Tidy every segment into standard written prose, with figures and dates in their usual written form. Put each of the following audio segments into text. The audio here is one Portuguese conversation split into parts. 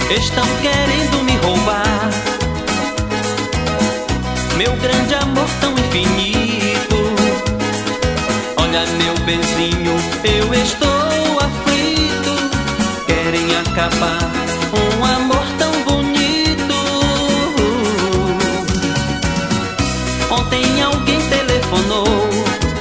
Estão querendo me roubar meu grande amor tão infinito. Olha, meu benzinho, eu estou aflito. Querem acabar um amor tão bonito. Ontem alguém telefonou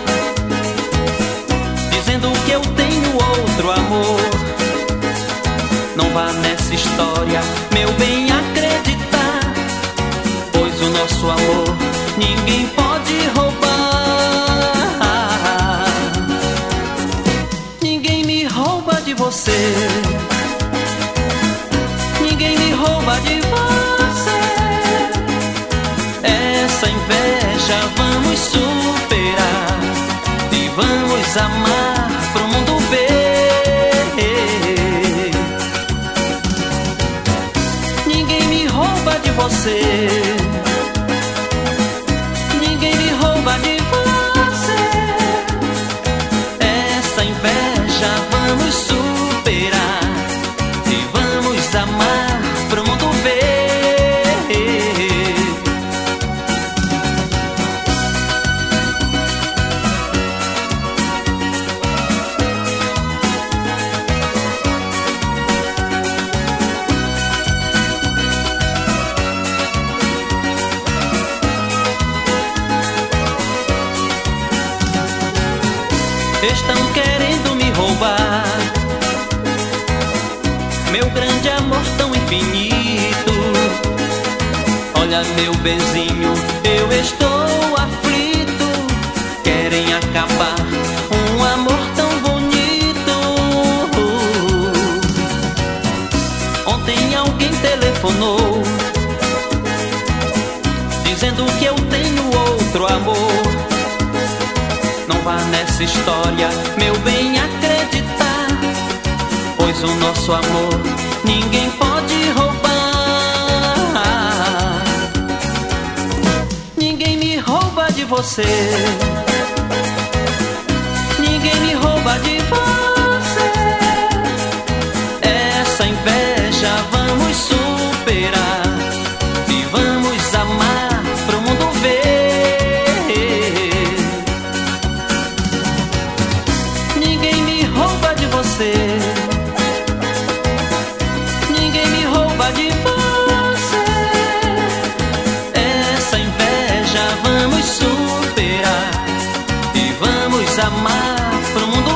dizendo que eu tenho outro amor. Não vá nessa história, meu bem, acreditar, pois o nosso amor ninguém pode roubar. Ninguém me rouba de você, ninguém me rouba de você. Essa inveja vamos superar e vamos amar pro mundo ver. Você, ninguém me rouba de você. Essa inveja vamos superar e vamos amar pro mundo ver. Estão querendo me roubar meu grande amor tão infinito. Olha, meu benzinho, eu estou aflito. Querem acabar um amor tão bonito. Ontem alguém telefonou dizendo que eu tenho outro amor. Não vá nessa história, meu bem, acreditar, pois o nosso amor ninguém pode roubar. Ninguém me rouba de você, ninguém me rouba de você. Essa inveja vamos superar e vamos amar pro mundo ver. Ninguém me rouba de você. Essa inveja vamos superar e vamos amar pro mundo.